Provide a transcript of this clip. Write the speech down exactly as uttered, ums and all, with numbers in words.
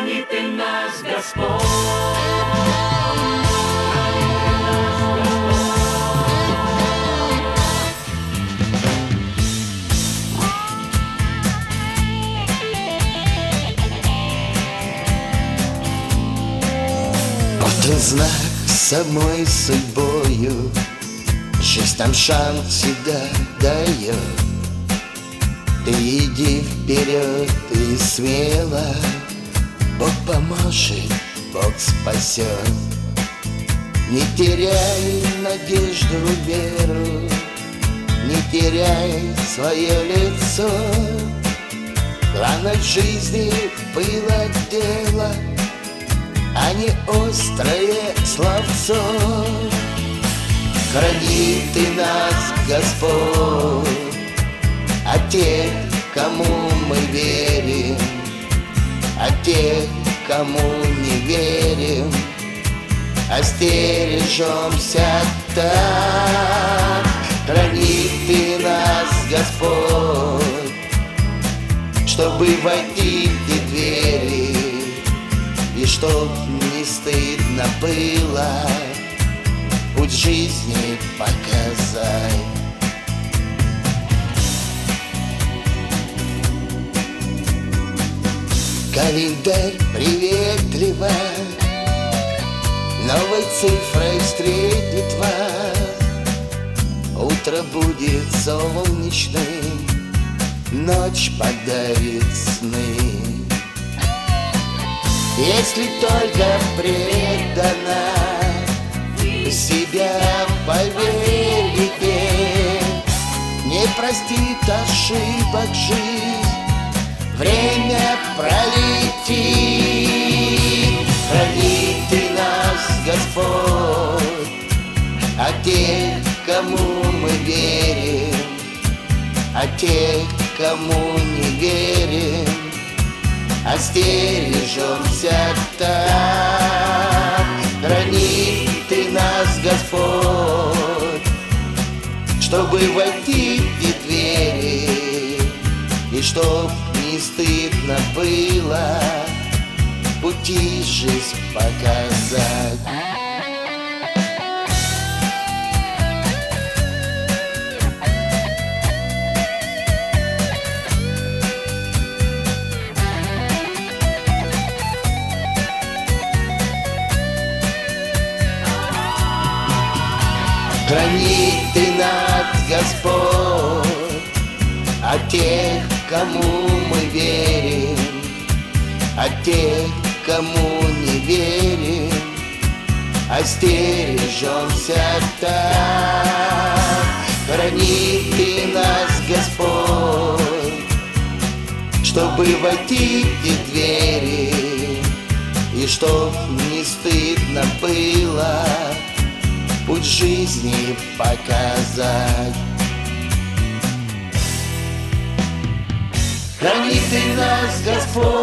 хранит ты нас, Господь. Вот он знак самой судьбою, жизнь нам шанс всегда дает. Ты иди вперед и смело, Бог поможет, Бог спасет. Не теряй надежду, веру, не теряй свое лицо. Главное в жизни было дело, а не острое словцо. Храни ты нас, Господь, от тех, кому мы верим, от тех, кому не верим, остережемся так. Храни ты нас, Господь, чтобы войти в те двери, и чтоб не стыдно было путь жизни показать. Календарь приветливо новой цифрой встретит вас. Утро будет солнечным, ночь подарит сны. Если только предана себя поверите, не простит ошибок жизнь, время пролетит. Храни ты нас, Господь, от тех, кому мы верим, от тех, кому не верим, остережемся так. Храни ты нас, Господь, чтобы войти в те двери, и чтоб не стыдно было пути жизнь показать. Храни ты нас, Господь, от тех, кому мы верим, от тех, кому не верим, остережемся так. Храни ты нас, Господь, чтобы войти в те двери, и чтоб не стыдно было путь жизни показать. Храни ты нас, Господь.